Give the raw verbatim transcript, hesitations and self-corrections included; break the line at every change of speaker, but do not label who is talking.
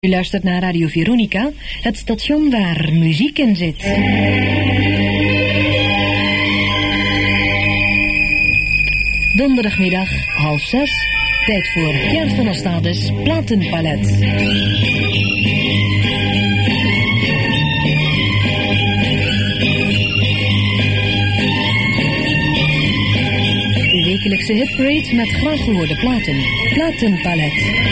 U luistert naar Radio Veronica, het station waar muziek in zit. Donderdagmiddag, half zes, tijd voor Pierre van Ostades Platenpalet. De wekelijkse hitparade met graag gehoorde platen. Platenpalet.